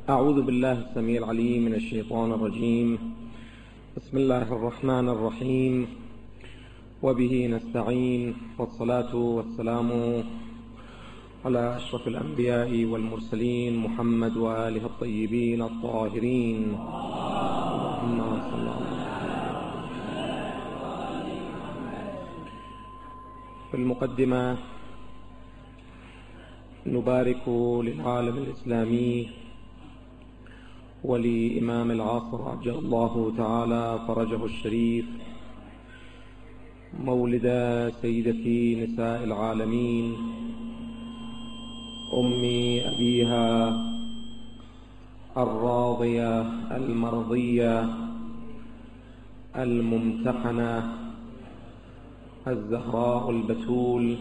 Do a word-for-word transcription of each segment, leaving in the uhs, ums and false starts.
أعوذ بالله السميع العليم من الشيطان الرجيم. بسم الله الرحمن الرحيم، وبه نستعين، والصلاة والسلام على أشرف الأنبياء والمرسلين محمد وآله الطيبين الطاهرين. اللهم صل على. في المقدمة نبارك للعالم الإسلامي ولإمام العصر عجل الله تعالى فرجه الشريف مولد سيدة نساء العالمين أم أبيها الراضية المرضية الممتحنة الزهراء البتول،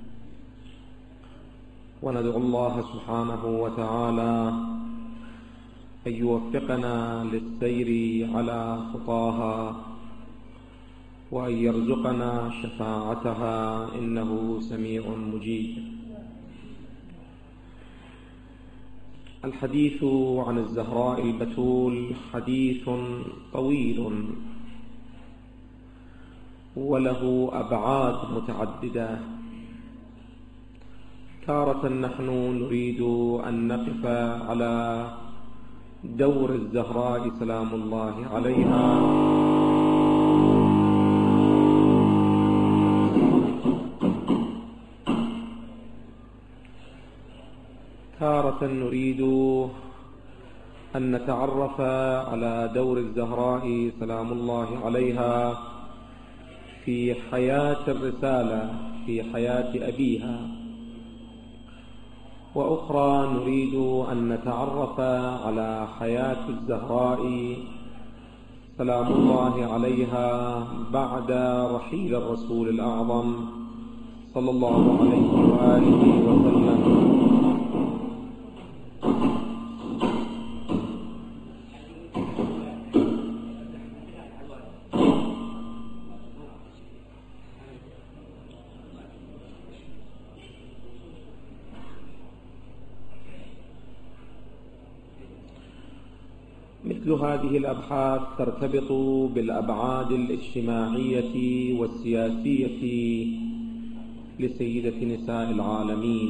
وندعو الله سبحانه وتعالى أن يوفقنا للسير على خطاها وأن يرزقنا شفاعتها إنه سميع مجيب. الحديث عن الزهراء البتول حديث طويل وله أبعاد متعددة. تارة نحن نريد أن نقف على دور الزهراء سلام الله عليها تارة نريد أن نتعرف على دور الزهراء سلام الله عليها في حياة الرسالة، في حياة أبيها، وأخرى نريد أن نتعرف على حياة الزهراء سلام الله عليها بعد رحيل الرسول الأعظم صلى الله عليه وآله وسلم. مثل هذه الأبحاث ترتبط بالأبعاد الاجتماعية والسياسية لسيدة نساء العالمين،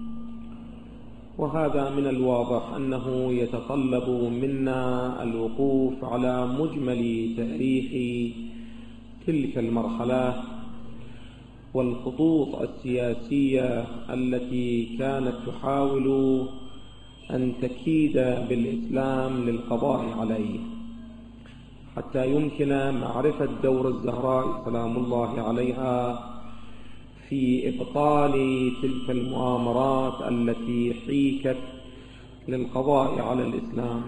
وهذا من الواضح أنه يتطلب منا الوقوف على مجمل تاريخ تلك المرحلة والخطوط السياسية التي كانت تحاول أن تكيد بالإسلام للقضاء عليه، حتى يمكن معرفة دور الزهراء سلام الله عليها في إبطال تلك المؤامرات التي حيكت للقضاء على الإسلام.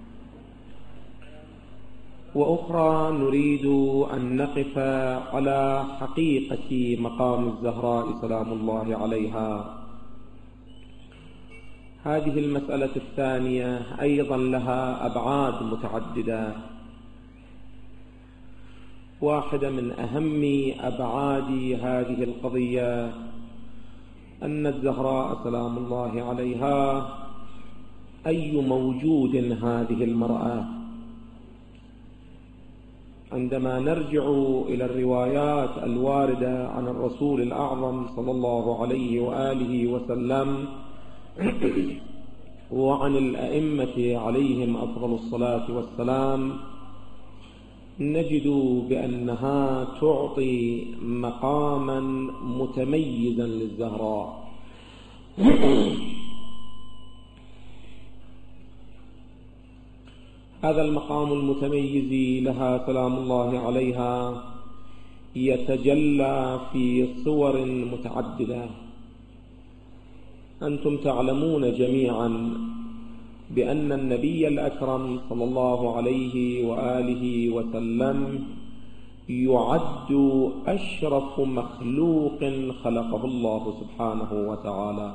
وأخرى نريد أن نقف على حقيقة مقام الزهراء سلام الله عليها. هذه المسألة الثانية أيضا لها أبعاد متعددة. واحدة من أهم أبعاد هذه القضية أن الزهراء سلام الله عليها أي موجود هذه المرأة. عندما نرجع إلى الروايات الواردة عن الرسول الأعظم صلى الله عليه وآله وسلم وعن الأئمة عليهم أفضل الصلاة والسلام، نجد بأنها تعطي مقاما متميزا للزهراء. هذا المقام المتميز لها سلام الله عليها يتجلى في صور متعددة. أنتم تعلمون جميعا بأن النبي الأكرم صلى الله عليه وآله وسلم يعد أشرف مخلوق خلقه الله سبحانه وتعالى،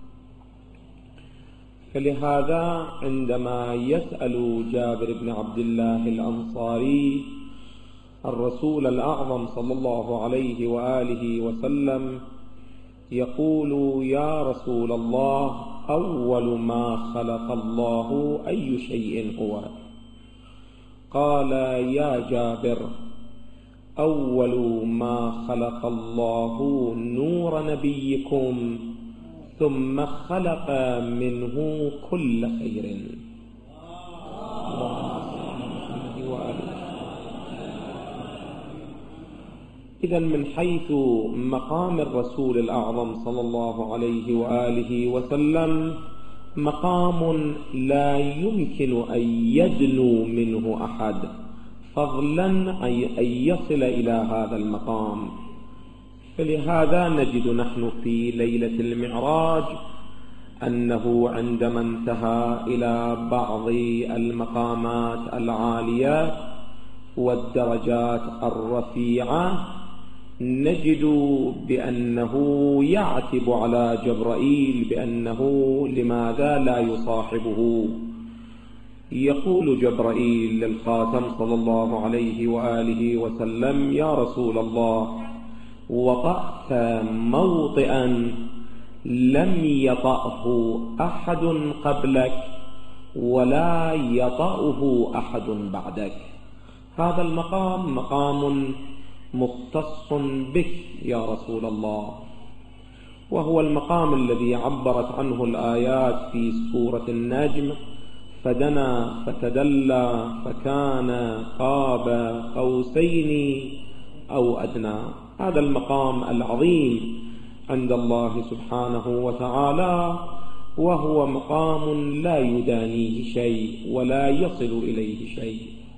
فلهذا عندما يسأل جابر بن عبد الله الأنصاري الرسول الأعظم صلى الله عليه وآله وسلم يقول: يا رسول الله، أول ما خلق الله أي شيء هو؟ قال: يا جابر: أول ما خلق الله نور نبيكم ثم خلق منه كل خير. إذن من حيث مقام الرسول الأعظم صلى الله عليه وآله وسلم مقام لا يمكن أن يدنو منه أحد، فضلا أن يصل إلى هذا المقام. فلهذا نجد نحن في ليلة المعراج أنه عندما انتهى إلى بعض المقامات العالية والدرجات الرفيعة نجد بأنه يعتب على جبرائيل بأنه لماذا لا يصاحبه. يقول جبرائيل للخاتم صلى الله عليه وآله وسلم: يا رسول الله، وطأت موطئا لم يطأه أحد قبلك ولا يطأه أحد بعدك. هذا المقام مقام مختص بك يا رسول الله، وهو المقام الذي عبرت عنه الآيات في سورة النجم: فدنا فتدلى فكان قاب قوسين أو أدنى. هذا المقام العظيم عند الله سبحانه وتعالى، وهو مقام لا يدانيه شيء ولا يصل إليه شيء.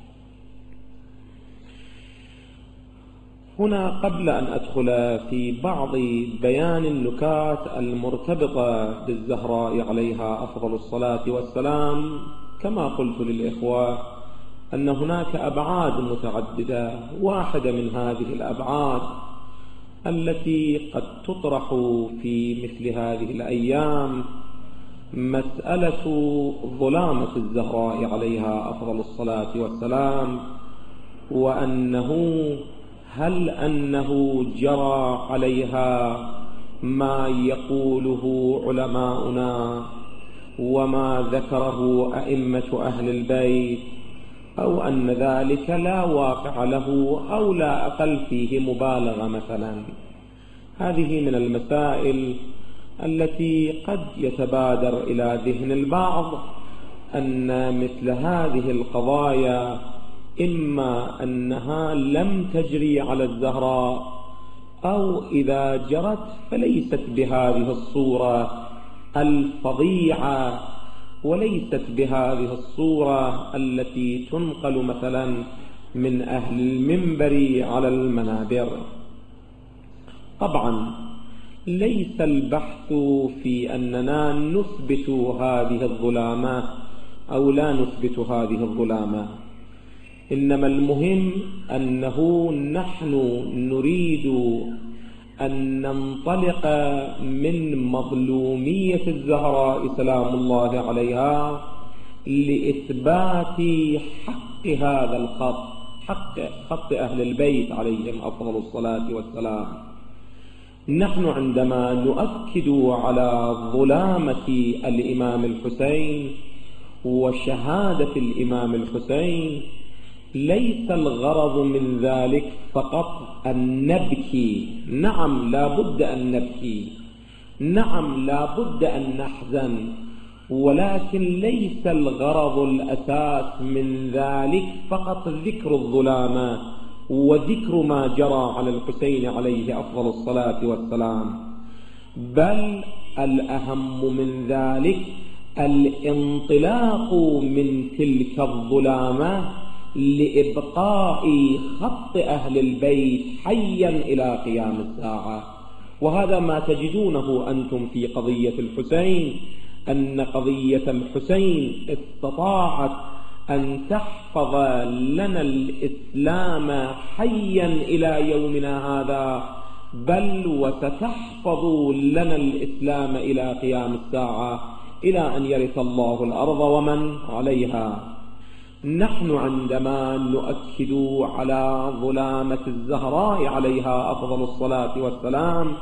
هنا قبل أن أدخل في بعض بيان النكات المرتبطة بالزهراء عليها أفضل الصلاة والسلام، كما قلت للإخوة أن هناك أبعاد متعددة. واحدة من هذه الأبعاد التي قد تطرح في مثل هذه الأيام مسألة ظلامة الزهراء عليها أفضل الصلاة والسلام، وأنه هل أنه جرى عليها ما يقوله علماؤنا وما ذكره أئمة أهل البيت، أو أن ذلك لا واقع له أو لا أقل فيه مبالغة مثلا. هذه من المسائل التي قد يتبادر إلى ذهن البعض أن مثل هذه القضايا إما أنها لم تجري على الزهراء، أو إذا جرت فليست بهذه الصورة الفظيعة، وليست بهذه الصورة التي تنقل مثلا من أهل المنبر على المنابر. طبعا ليس البحث في أننا نثبت هذه الظلامة أو لا نثبت هذه الظلامة، إنما المهم أنه نحن نريد أن ننطلق من مظلومية الزهراء سلام الله عليها لإثبات حق هذا الخط، حق خط أهل البيت عليهم أفضل الصلاة والسلام. نحن عندما نؤكد على ظلامة الإمام الحسين وشهادة الإمام الحسين ليس الغرض من ذلك فقط أن نبكي. نعم لا بد أن نبكي، نعم لا بد أن نحزن، ولكن ليس الغرض الأساس من ذلك فقط ذكر الظلامة وذكر ما جرى على الحسين عليه أفضل الصلاة والسلام، بل الأهم من ذلك الانطلاق من تلك الظلامة لإبقاء خط أهل البيت حيا إلى قيام الساعة. وهذا ما تجدونه أنتم في قضية الحسين، أن قضية الحسين استطاعت أن تحفظ لنا الإسلام حيا إلى يومنا هذا، بل وستحفظ لنا الإسلام إلى قيام الساعة، إلى أن يرث الله الأرض ومن عليها. نحن عندما نؤكد على ظلامة الزهراء عليها أفضل الصلاة والسلام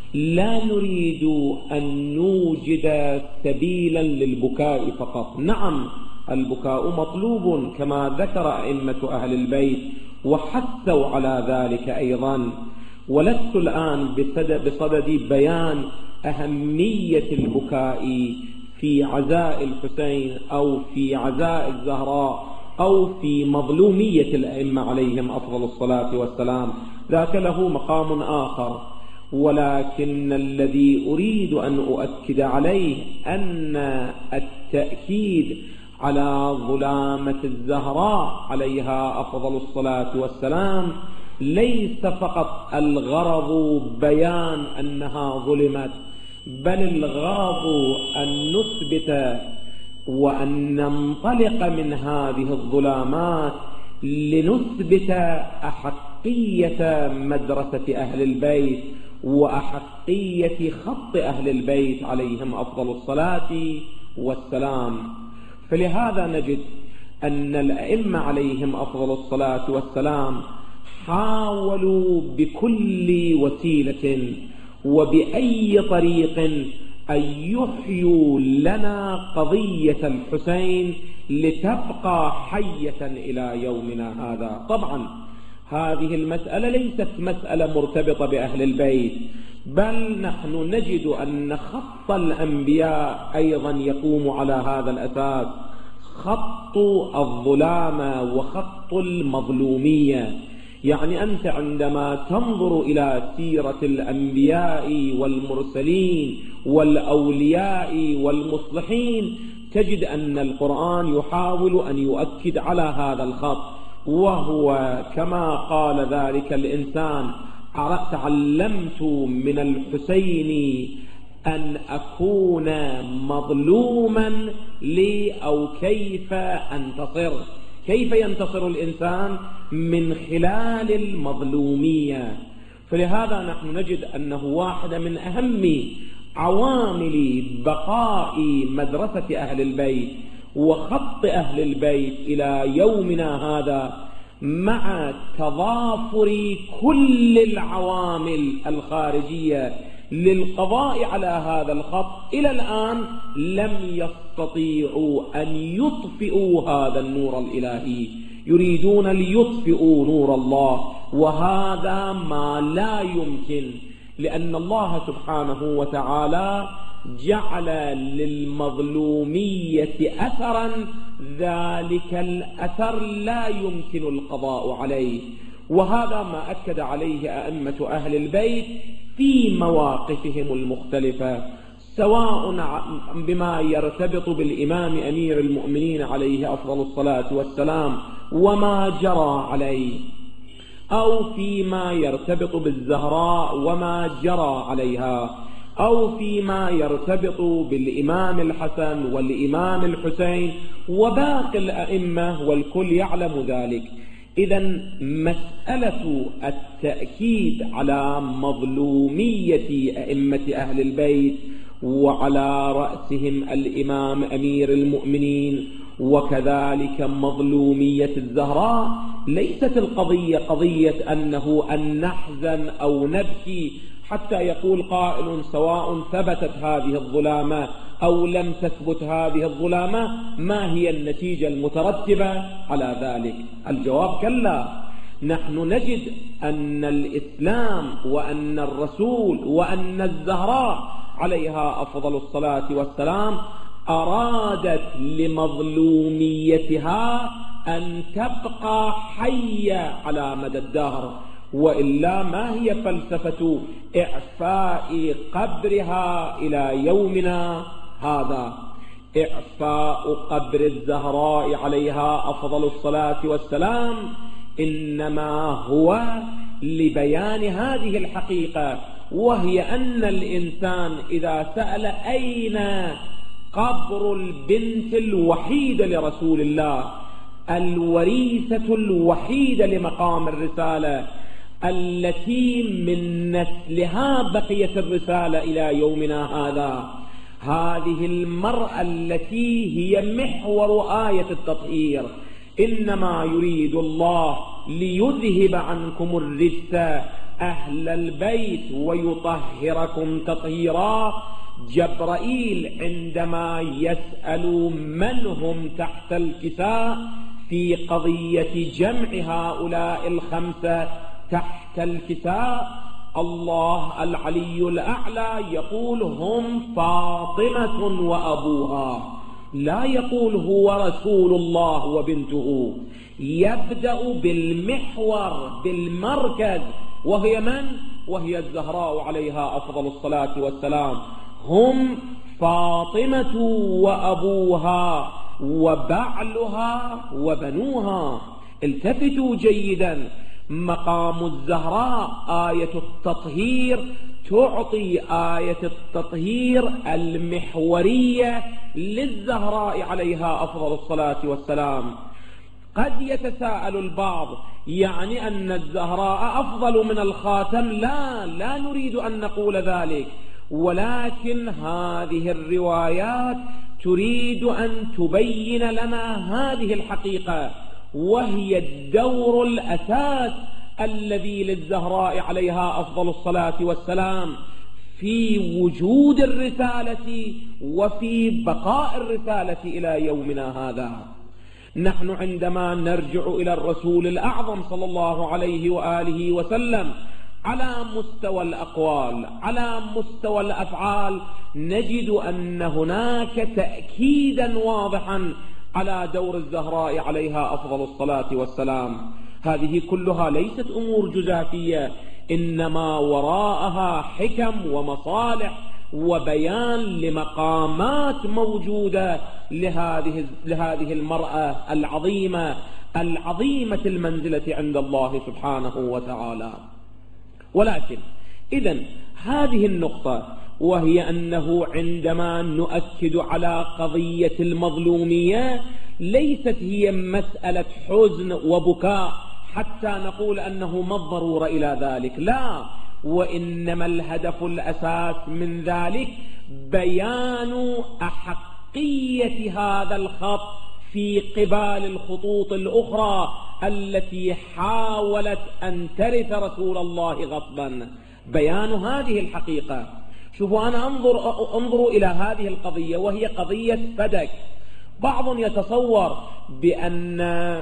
لا نريد أن نوجد سبيلا للبكاء فقط. نعم البكاء مطلوب كما ذكر أئمة أهل البيت وحثوا على ذلك أيضا، ولست الآن بصدد بيان أهمية البكاء في عزاء الحسين أو في عزاء الزهراء أو في مظلومية الأئمة عليهم أفضل الصلاة والسلام، ذاك له مقام آخر. ولكن الذي أريد أن أؤكد عليه أن التأكيد على ظلامة الزهراء عليها أفضل الصلاة والسلام ليس فقط الغرض بيان أنها ظلمت، بل الغرض أن نثبت وأن ننطلق من هذه الظلامات لنثبت أحقية مدرسة أهل البيت وأحقية خط أهل البيت عليهم أفضل الصلاة والسلام. فلهذا نجد أن الأئمة عليهم أفضل الصلاة والسلام حاولوا بكل وسيلة وبأي طريق أن يحيوا لنا قضية الحسين لتبقى حية إلى يومنا هذا. طبعا هذه المسألة ليست مسألة مرتبطة بأهل البيت، بل نحن نجد أن خط الأنبياء أيضا يقوم على هذا الأساس، خط الظلامة وخط المظلومية. يعني أنت عندما تنظر إلى سيرة الأنبياء والمرسلين والأولياء والمصلحين تجد أن القرآن يحاول أن يؤكد على هذا الخط، وهو كما قال ذلك الإنسان: تعلمت من الحسين أن أكون مظلوما لي أو كيف أنتصر. كيف ينتصر الإنسان؟ من خلال المظلومية. فلهذا نحن نجد أنه واحدة من أهم عوامل بقاء مدرسة أهل البيت وخط أهل البيت إلى يومنا هذا، مع تضافر كل العوامل الخارجية للقضاء على هذا الخط، إلى الآن لم يستطيعوا أن يطفئوا هذا النور الإلهي. يريدون ليطفئوا نور الله، وهذا ما لا يمكن، لأن الله سبحانه وتعالى جعل للمظلومية أثرا، ذلك الأثر لا يمكن القضاء عليه. وهذا ما أكد عليه أئمة أهل البيت في مواقفهم المختلفة، سواء بما يرتبط بالإمام أمير المؤمنين عليه أفضل الصلاة والسلام وما جرى عليه، أو فيما يرتبط بالزهراء وما جرى عليها، أو فيما يرتبط بالإمام الحسن والإمام الحسين وباقي الأئمة، والكل يعلم ذلك. إذن مسألة التأكيد على مظلومية أئمة أهل البيت وعلى رأسهم الإمام أمير المؤمنين وكذلك مظلومية الزهراء ليست القضية قضية أنه أن نحزن أو نبكي حتى يقول قائل سواء ثبتت هذه الظلامة أو لم تثبت هذه الظلامة ما هي النتيجة المترتبة على ذلك؟ الجواب كلا. نحن نجد أن الإسلام وأن الرسول وأن الزهراء عليها أفضل الصلاة والسلام أرادت لمظلوميتها أن تبقى حية على مدى الدهر، وإلا ما هي فلسفة إعفاء قبرها إلى يومنا هذا؟ إعفاء قبر الزهراء عليها أفضل الصلاة والسلام إنما هو لبيان هذه الحقيقة، وهي أن الإنسان إذا سأل أين قبر البنت الوحيدة لرسول الله، الوريثة الوحيدة لمقام الرسالة، التي من نسلها بقيت الرسالة إلى يومنا هذا، هذه المرأة التي هي محور آية التطهير: إنما يريد الله ليذهب عنكم الرجس أهل البيت ويطهركم تطهيرا. جبرائيل عندما يسأل من هم تحت الكساء في قضية جمع هؤلاء الخمسة تحت الكساء، الله العلي الأعلى يقول هم فاطمة وأبوها، لا يقول هو رسول الله وبنته. يبدأ بالمحور بالمركز، وهي من؟ وهي الزهراء عليها أفضل الصلاة والسلام. هم فاطمة وأبوها وبعلها وبنوها. التفتوا جيدا، مقام الزهراء آية التطهير تعطي آية التطهير المحورية للزهراء عليها أفضل الصلاة والسلام. قد يتساءل البعض، يعني أن الزهراء أفضل من الخاتم؟ لا، لا نريد أن نقول ذلك، ولكن هذه الروايات تريد أن تبين لنا هذه الحقيقة، وهي الدور الأساس الذي للزهراء عليها أفضل الصلاة والسلام في وجود الرسالة وفي بقاء الرسالة إلى يومنا هذا. نحن عندما نرجع إلى الرسول الأعظم صلى الله عليه وآله وسلم على مستوى الأقوال، على مستوى الأفعال، نجد أن هناك تأكيدا واضحا على دور الزهراء عليها أفضل الصلاة والسلام. هذه كلها ليست أمور جزافية، إنما وراءها حكم ومصالح وبيان لمقامات موجودة لهذه لهذه المرأة العظيمة العظيمة المنزلة عند الله سبحانه وتعالى. ولكن إذن هذه النقطة، وهي أنه عندما نؤكد على قضية المظلومية ليست هي مسألة حزن وبكاء حتى نقول أنه ما الضرورة إلى ذلك، لا، وإنما الهدف الأساس من ذلك بيان أحقية هذا الخط في قبال الخطوط الأخرى التي حاولت أن ترث رسول الله غصبا. بيان هذه الحقيقة. شوفوا، أنا أنظر انظروا إلى هذه القضية، وهي قضية فدك. بعض يتصور بأن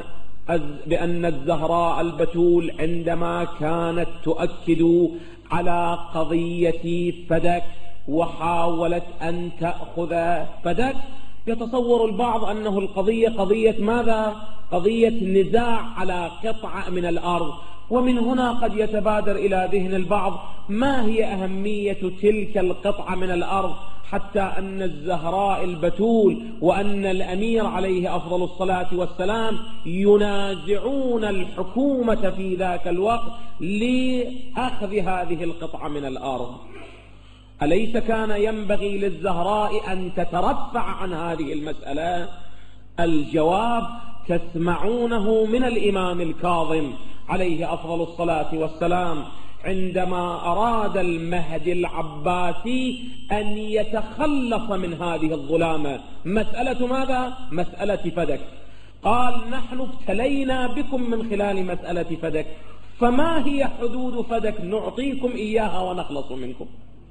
بأن الزهراء البتول عندما كانت تؤكد على قضية فدك وحاولت أن تأخذ فدك، يتصور البعض أنه القضية قضية ماذا؟ قضية نزاع على قطعة من الأرض. ومن هنا قد يتبادر إلى ذهن البعض ما هي أهمية تلك القطعة من الأرض حتى أن الزهراء البتول وأن الأمير عليه أفضل الصلاة والسلام ينازعون الحكومة في ذاك الوقت لأخذ هذه القطعة من الأرض. أليس كان ينبغي للزهراء أن تترفع عن هذه المسألة؟ الجواب تسمعونه من الإمام الكاظم عليه أفضل الصلاة والسلام عندما أراد المهدي العباسي أن يتخلص من هذه الظلامة. مسألة ماذا؟ مسألة فدك. قال: نحن ابتلينا بكم من خلال مسألة فدك، فما هي حدود فدك نعطيكم إياها ونخلص منكم؟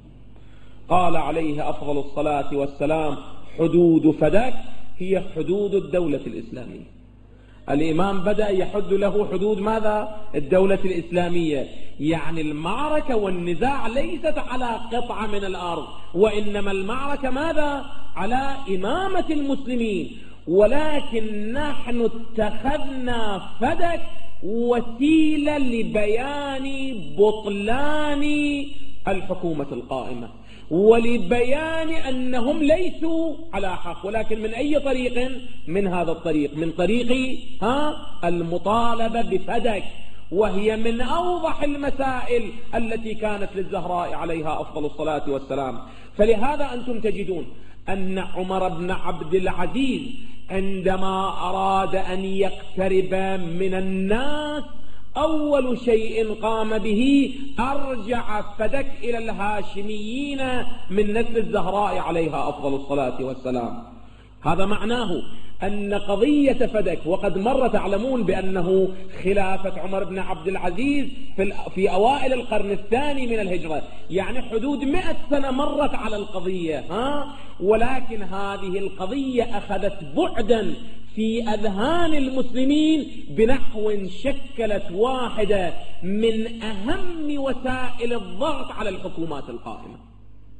قال عليه أفضل الصلاة والسلام: حدود فدك هي حدود الدولة الإسلامية. الإمام بدأ يحد له حدود ماذا؟ الدولة الإسلامية. يعني المعركة والنزاع ليست على قطعة من الأرض، وإنما المعركة ماذا؟ على إمامة المسلمين. ولكن نحن اتخذنا فدك وسيلة لبيان بطلان الحكومة القائمة، ولبيان أنهم ليسوا على حق. ولكن من أي طريق؟ من هذا الطريق، من طريق ها المطالبة بفدك، وهي من أوضح المسائل التي كانت للزهراء عليها أفضل الصلاة والسلام. فلهذا أنتم تجدون أن عمر بن عبد العزيز عندما أراد أن يقترب من الناس أول شيء قام به أرجع فدك إلى الهاشميين من نسل الزهراء عليها أفضل الصلاة والسلام. هذا معناه أن قضية فدك، وقد مر تعلمون بأنه خلافة عمر بن عبد العزيز في, في أوائل القرن الثاني من الهجرة، يعني حدود مئة سنة مرت على القضية، ها؟ ولكن هذه القضية أخذت بعدا في أذهان المسلمين بنحو شكلت واحدة من أهم وسائل الضغط على الحكومات القائمة.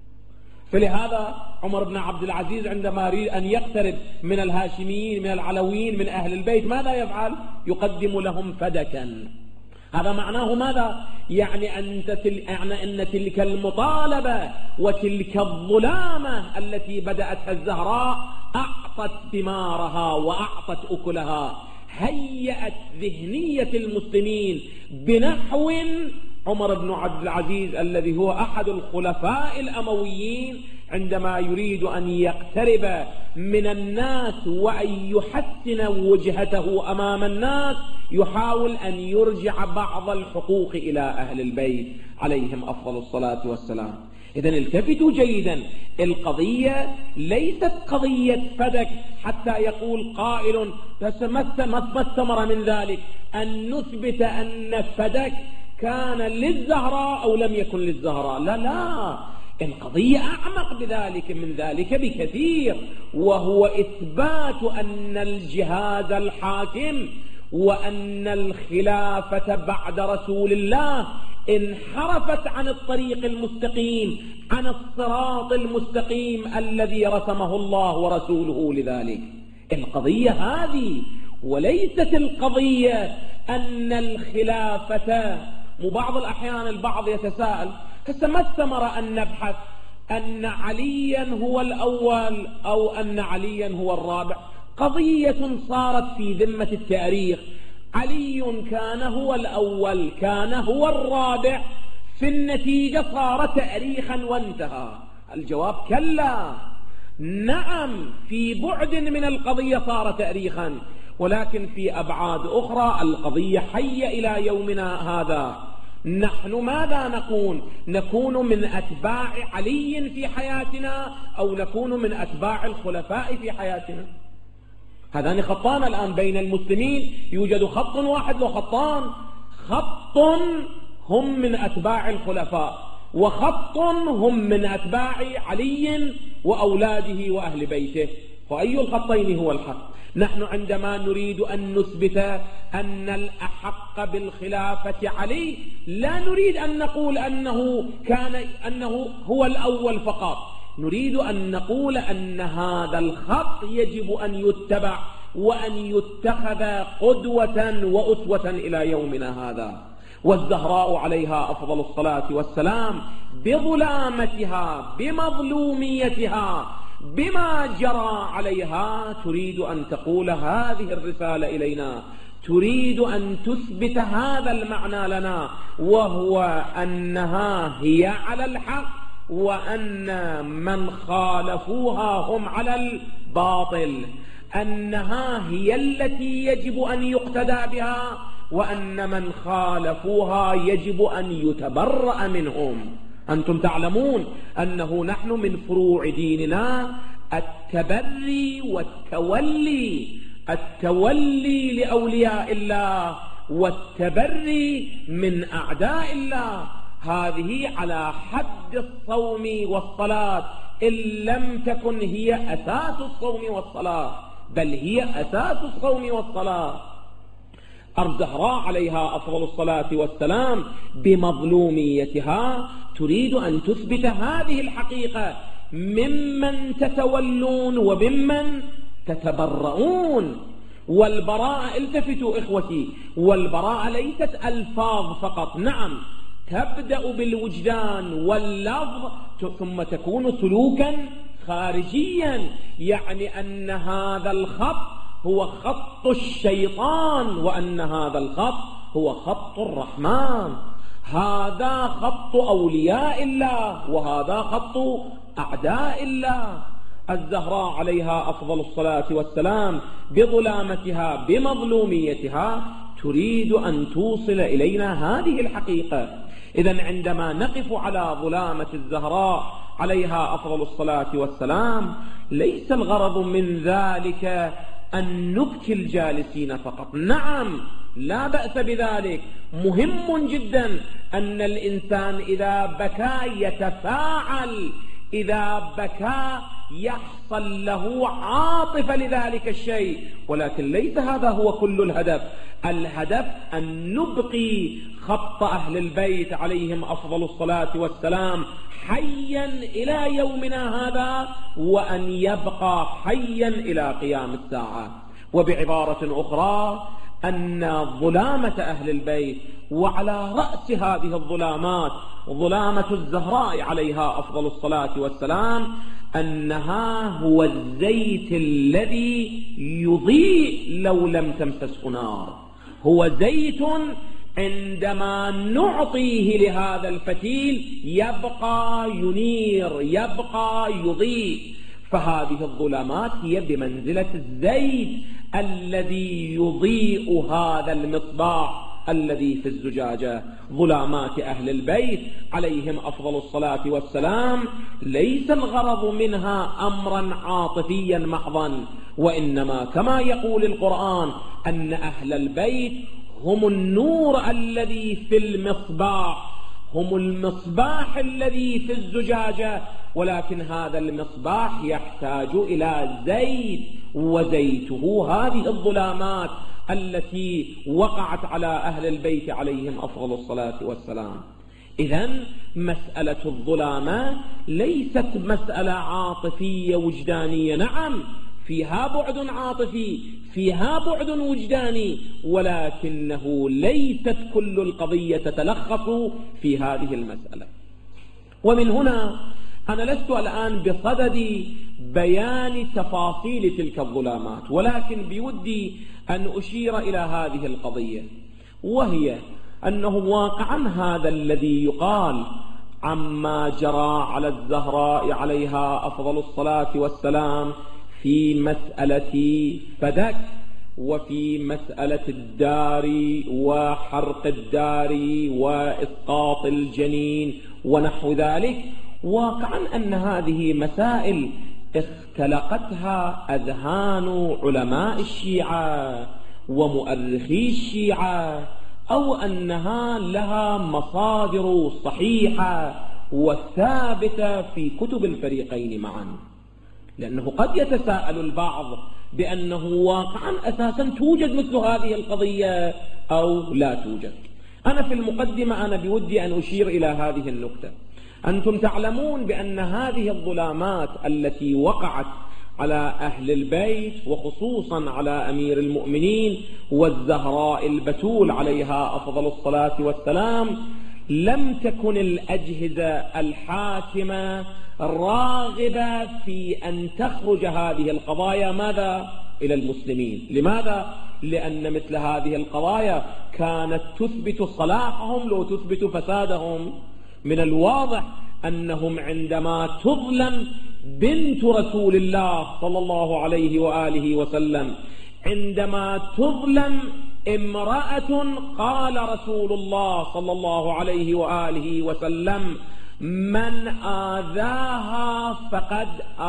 فلهذا عمر بن عبد العزيز عندما يريد أن يقترب من الهاشميين من العلويين من أهل البيت ماذا يفعل؟ يقدم لهم فدكا. هذا معناه ماذا؟ يعني أن تل... يعني أن تلك المطالبة وتلك الظلامة التي بدأتها الزهراء أعطت ثمارها وأعطت أكلها، هيأت ذهنية المسلمين بنحو عمر بن عبد العزيز الذي هو أحد الخلفاء الأمويين عندما يريد أن يقترب من الناس وأن يحسن وجهته أمام الناس يحاول أن يرجع بعض الحقوق إلى أهل البيت عليهم أفضل الصلاة والسلام. إذن التفتوا جيدا، القضية ليست قضية فدك حتى يقول قائل ما الثمرة من ذلك أن نثبت أن فدك كان للزهراء أو لم يكن للزهراء. لا لا، القضية أعمق بذلك من ذلك بكثير، وهو إثبات أن الجهاد الحاكم وأن الخلافة بعد رسول الله انحرفت عن الطريق المستقيم، عن الصراط المستقيم الذي رسمه الله ورسوله لذلك. القضية هذه، وليست القضية أن الخلافة. وبعض الأحيان البعض يتساءل هسه ما الثمرة أن نبحث أن عليا هو الأول أو أن عليا هو الرابع؟ قضية صارت في ذمة التاريخ، علي كان هو الأول كان هو الرابع، في النتيجة صار تاريخا وانتهى. الجواب كلا، نعم في بعد من القضية صار تاريخا، ولكن في أبعاد أخرى القضية حية إلى يومنا هذا. نحن ماذا نكون؟ نكون من أتباع علي في حياتنا أو نكون من أتباع الخلفاء في حياتنا؟ هذان خطان الآن بين المسلمين، يوجد خط واحد وخطان، خط هم من أتباع الخلفاء وخط هم من أتباع علي وأولاده وأهل بيته، فأي الخطين هو الحق؟ نحن عندما نريد أن نثبت أن الأحق بالخلافة علي لا نريد أن نقول أنه كان أنه هو الأول فقط، نريد أن نقول أن هذا الخط يجب أن يتبع وأن يتخذ قدوة وأسوة إلى يومنا هذا. والزهراء عليها أفضل الصلاة والسلام بظلامتها بمظلوميتها بما جرى عليها تريد أن تقول هذه الرسالة إلينا، تريد أن تثبت هذا المعنى لنا، وهو أنها هي على الحق وأن من خالفوها هم على الباطل، أنها هي التي يجب أن يقتدى بها وأن من خالفوها يجب أن يتبرأ منهم. أنتم تعلمون أنه نحن من فروع ديننا التبري والتولي، التولي لأولياء الله والتبري من أعداء الله. هذه على حد الصوم والصلاة، إن لم تكن هي أساس الصوم والصلاة، بل هي أساس الصوم والصلاة. الزهراء عليها أفضل الصلاة والسلام بمظلوميتها تريد أن تثبت هذه الحقيقة ممن تتولون وممن تتبرؤون. والبراءة، التفتوا إخوتي، والبراءة ليست ألفاظ فقط، نعم تبدأ بالوجدان واللفظ ثم تكون سلوكا خارجيا، يعني أن هذا الخط هو خط الشيطان وأن هذا الخط هو خط الرحمن، هذا خط أولياء الله وهذا خط أعداء الله. الزهراء عليها أفضل الصلاة والسلام بظلامتها بمظلوميتها تريد أن توصل إلينا هذه الحقيقة. إذن عندما نقف على ظلامة الزهراء عليها أفضل الصلاة والسلام ليس الغرض من ذلك أن نبكي الجالسين فقط. نعم لا بأس بذلك، مهم جدا أن الإنسان إذا بكى يتفاعل، إذا بكى يحصل له عاطفة لذلك الشيء، ولكن ليس هذا هو كل الهدف. الهدف أن نبقي خط أهل البيت عليهم أفضل الصلاة والسلام حيا إلى يومنا هذا، وأن يبقى حيا إلى قيام الساعة. وبعبارة أخرى أن ظلامة أهل البيت، وعلى رأس هذه الظلامات ظلامة الزهراء عليها أفضل الصلاة والسلام، أنها هو الزيت الذي يضيء لو لم تمسسه نار، هو زيت عندما نعطيه لهذا الفتيل يبقى ينير، يبقى يضيء. فهذه الظلامات هي بمنزلة الزيت الذي يضيء هذا المصباح الذي في الزجاجة. ظلامات أهل البيت عليهم أفضل الصلاة والسلام ليس الغرض منها أمرا عاطفيا محضا، وإنما كما يقول القرآن أن أهل البيت هم النور الذي في المصباح، هم المصباح الذي في الزجاجة، ولكن هذا المصباح يحتاج إلى زيت، وزيته هذه الظلامات التي وقعت على أهل البيت عليهم أفضل الصلاة والسلام. إذن مسألة الظلامة ليست مسألة عاطفية وجدانية، نعم فيها بعد عاطفي، فيها بعد وجداني، ولكنه ليست كل القضية تتلخص في هذه المسألة. ومن هنا أنا لست الآن بصدد بيان تفاصيل تلك الظلامات، ولكن بودي أن أشير إلى هذه القضية، وهي أنه واقعا هذا الذي يقال عما جرى على الزهراء عليها أفضل الصلاة والسلام في مسألة فدك، وفي مسألة الدار وحرق الدار وإسقاط الجنين ونحو ذلك، واقعا أن هذه مسائل اختلقتها أذهان علماء الشيعة ومؤرخي الشيعة، أو أنها لها مصادر صحيحة وثابتة في كتب الفريقين معا. لأنه قد يتساءل البعض بأنه واقعا أساسا توجد مثل هذه القضية أو لا توجد. أنا في المقدمة أنا بودي أن أشير إلى هذه النقطة. أنتم تعلمون بأن هذه الظلامات التي وقعت على أهل البيت وخصوصا على أمير المؤمنين والزهراء البتول عليها أفضل الصلاة والسلام لم تكن الأجهزة الحاكمة راغبة في أن تخرج هذه القضايا ماذا؟ إلى المسلمين. لماذا؟ لأن مثل هذه القضايا كانت تثبت صلاحهم لو تثبت فسادهم. من الواضح أنهم عندما تظلم بنت رسول الله صلى الله عليه وآله وسلم، عندما تظلم امرأة قال رسول الله صلى الله عليه وآله وسلم من آذاها فقد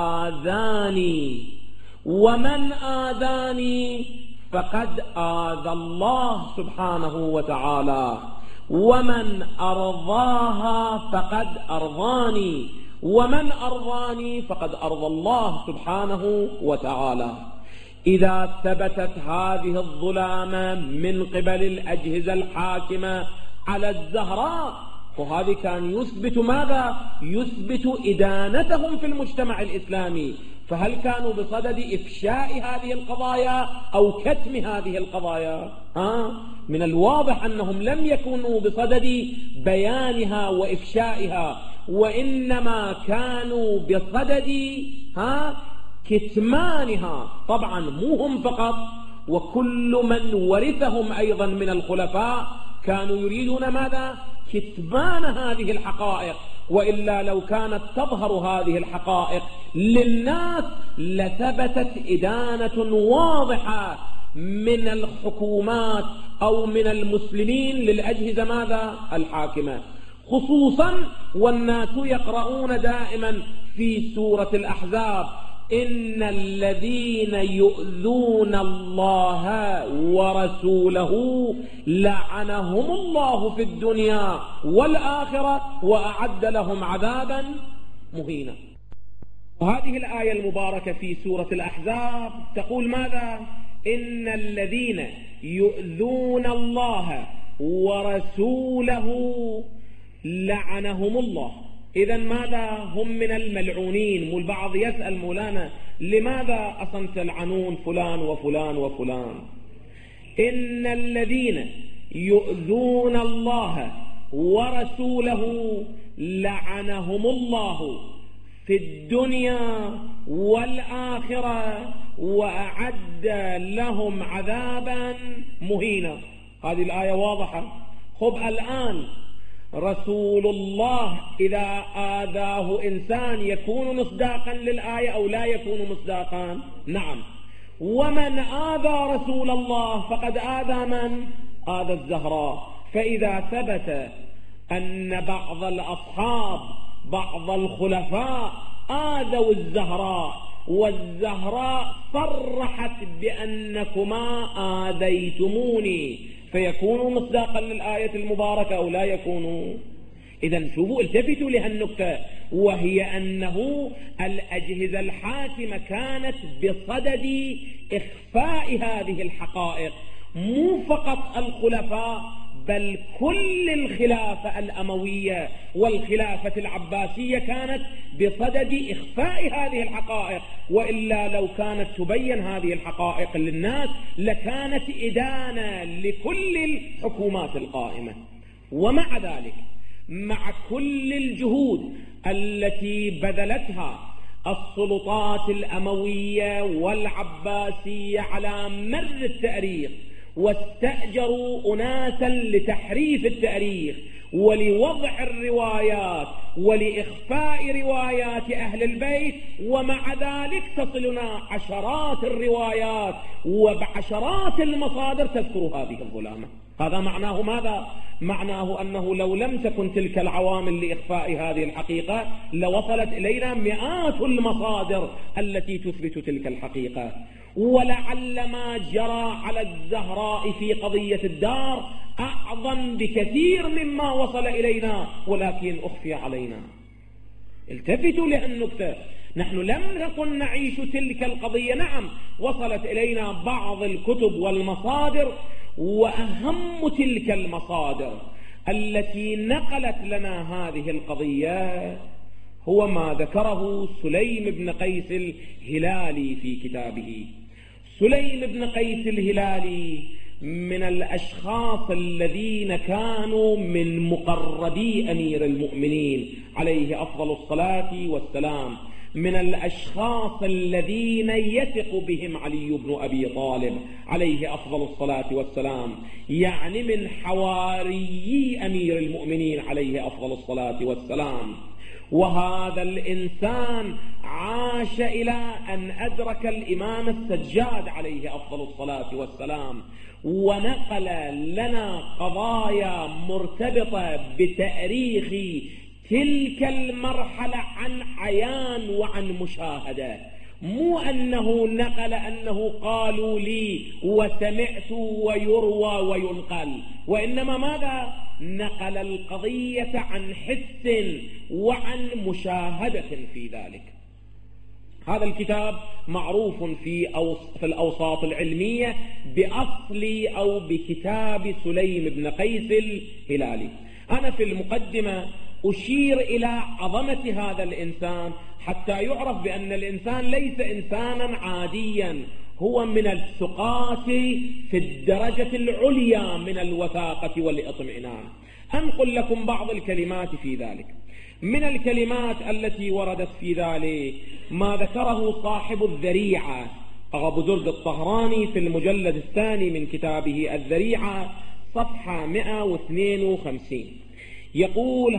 آذاني، ومن آذاني فقد آذى الله سبحانه وتعالى، ومن أرضاها فقد أرضاني، ومن أرضاني فقد أرضى الله سبحانه وتعالى. إذا ثبتت هذه الظلامة من قبل الأجهزة الحاكمة على الزهراء، وهذا كان يثبت ماذا؟ يثبت إدانتهم في المجتمع الإسلامي. فهل كانوا بصدد إفشاء هذه القضايا أو كتم هذه القضايا؟ ها؟ من الواضح أنهم لم يكونوا بصدد بيانها وإفشائها، وإنما كانوا بصدد ها كتمانها. طبعا مو هم فقط، وكل من ورثهم أيضا من الخلفاء كانوا يريدون ماذا؟ كتمان هذه الحقائق، وإلا لو كانت تظهر هذه الحقائق للناس لثبتت إدانة واضحة من الحكومات أو من المسلمين للأجهزة ماذا؟ الحاكمة. خصوصا والناس يقرؤون دائما في سورة الأحزاب إن الذين يؤذون الله ورسوله لعنهم الله في الدنيا والآخرة وأعد لهم عذابا مهينا. وهذه الآية المباركة في سورة الأحزاب تقول ماذا؟ إن الذين يؤذون الله ورسوله لعنهم الله. إذا ماذا؟ هم من الملعونين. والبعض يسأل مولانا لماذا أصلا تلعنون فلان وفلان وفلان؟ إن الذين يؤذون الله ورسوله لعنهم الله في الدنيا والآخرة وأعد لهم عذابا مهينا. هذه الآية واضحة. خب الآن رسول الله إذا آذاه إنسان يكون مصداقا للآية أو لا يكون مصداقا؟ نعم. ومن آذى رسول الله فقد آذى من؟ آذى الزهراء. فإذا ثبت أن بعض الأصحاب بعض الخلفاء آذوا الزهراء والزهراء صرحت بأنكما آذيتموني فيكون مصداقا للآية المباركة أو لا يكون؟ إذا شوفوا التفتوا لهالنقطة، وهي أنه الأجهزة الحاكمة كانت بصدد إخفاء هذه الحقائق، مو فقط الخلفاء بل كل الخلافة الأموية والخلافة العباسية كانت بصدد إخفاء هذه الحقائق، وإلا لو كانت تبين هذه الحقائق للناس لكانت إدانة لكل الحكومات القائمة. ومع ذلك مع كل الجهود التي بذلتها السلطات الأموية والعباسية على مر التاريخ، واستأجروا أناسا لتحريف التاريخ ولوضع الروايات ولإخفاء روايات أهل البيت، ومع ذلك تصلنا عشرات الروايات وبعشرات المصادر تذكر هذه الظلامة. هذا معناه ماذا؟ معناه أنه لو لم تكن تلك العوامل لإخفاء هذه الحقيقة لوصلت إلينا مئات المصادر التي تثبت تلك الحقيقة. ولعل ما جرى على الزهراء في قضية الدار أعظم بكثير مما وصل إلينا ولكن أخفي علينا. التفتوا لهالنقطة. نحن لم نكن نعيش تلك القضية. نعم وصلت إلينا بعض الكتب والمصادر، وأهم تلك المصادر التي نقلت لنا هذه القضية هو ما ذكره سليم بن قيس الهلالي في كتابه. سليم بن قيس الهلالي من الأشخاص الذين كانوا من مقربي أمير المؤمنين عليه أفضل الصلاة والسلام، من الأشخاص الذين يثق بهم علي بن أبي طالب عليه أفضل الصلاة والسلام، يعني من حواري أمير المؤمنين عليه أفضل الصلاة والسلام. وهذا الإنسان عاش إلى أن أدرك الإمام السجاد عليه أفضل الصلاة والسلام، ونقل لنا قضايا مرتبطة بتاريخ تلك المرحلة عن عيان وعن مشاهدة. مو أنه نقل أنه قالوا لي وسمعت ويروى وينقل، وإنما ماذا؟ نقل القضية عن حس وعن مشاهدة في ذلك. هذا الكتاب معروف في في الأوساط العلمية بأصل أو بكتاب سليم بن قيس الهلالي. أنا في المقدمة أشير إلى عظمة هذا الإنسان حتى يعرف بأن الإنسان ليس إنسانا عاديا، هو من الثقات في الدرجة العليا من الوثاقة والاطمئنان. أنقل لكم بعض الكلمات في ذلك. من الكلمات التي وردت في ذلك ما ذكره صاحب الذريعة أبو زرد الطهراني في المجلد الثاني من كتابه الذريعة صفحة مئة واثنين وخمسين. يقول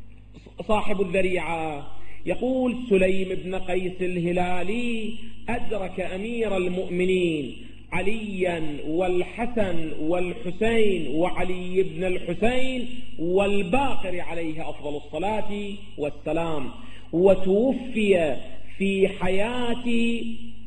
صاحب الذريعة يقول سليم بن قيس الهلالي أدرك أمير المؤمنين عليا والحسن والحسين وعلي بن الحسين والباقر عليه أفضل الصلاة والسلام، وتوفي في حياة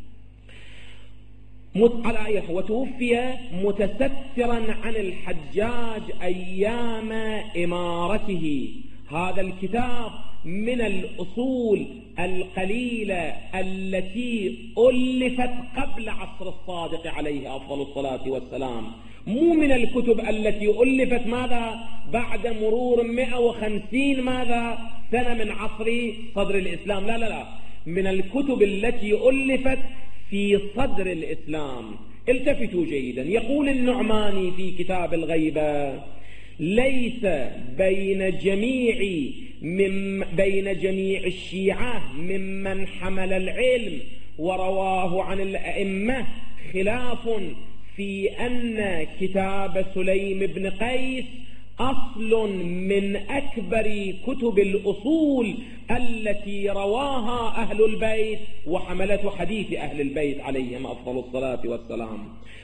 وتوفي متسترا عن الحجاج أيام إمارته. هذا الكتاب من الأصول القليلة التي ألفت قبل عصر الصادق عليه أفضل الصلاة والسلام، مو من الكتب التي ألفت ماذا بعد مرور مئة وخمسين ماذا سنة من عصر صدر الإسلام، لا لا لا، من الكتب التي ألفت في صدر الإسلام. التفتوا جيدا، يقول النعماني في كتاب الغيبة: ليس بين جميع من بين جميع الشيعة ممن حمل العلم ورواه عن الأئمة خلاف في أن كتاب سليم بن قيس أصل من أكبر كتب الأصول التي رواها أهل البيت وحملته حديث أهل البيت عليهم أفضل الصلاة والسلام،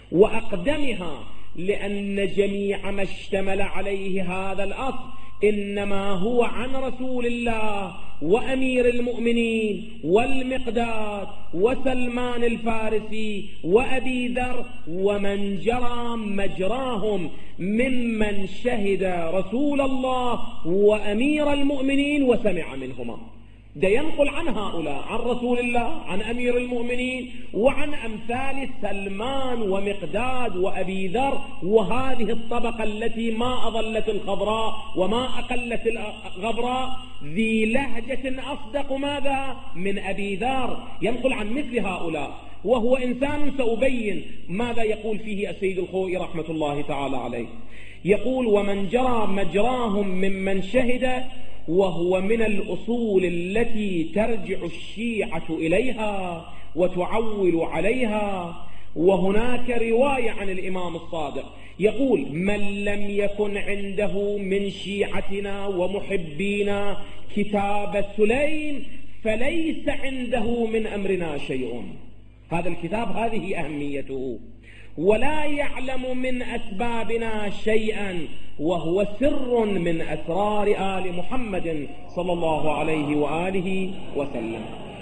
وأقدمها لأن جميع ما اشتمل عليه هذا الأصل إنما هو عن رسول الله وأمير المؤمنين والمقداد وسلمان الفارسي وأبي ذر ومن جرى مجراهم ممن شهد رسول الله وأمير المؤمنين وسمع منهما. ده ينقل عن هؤلاء، عن رسول الله، عن أمير المؤمنين، وعن أمثال سلمان ومقداد وأبي ذر، وهذه الطبقة التي ما أضلت الخضراء وما أقلت الغبراء، ذي لهجة أصدق ماذا من أبي ذر، ينقل عن مثل هؤلاء، وهو إنسان سأبين ماذا يقول فيه السيد الخوئي رحمة الله تعالى عليه. يقول: ومن جرى مجراهم ممن شهد، وهو من الأصول التي ترجع الشيعة إليها وتعول عليها. وهناك رواية عن الإمام الصادق يقول: من لم يكن عنده من شيعتنا ومحبينا كتاب سليم فليس عنده من أمرنا شيء. هذا الكتاب هذه أهميته، ولا يعلم من أسبابنا شيئا، وهو سر من أسرار آل محمد صلى الله عليه وآله وسلم.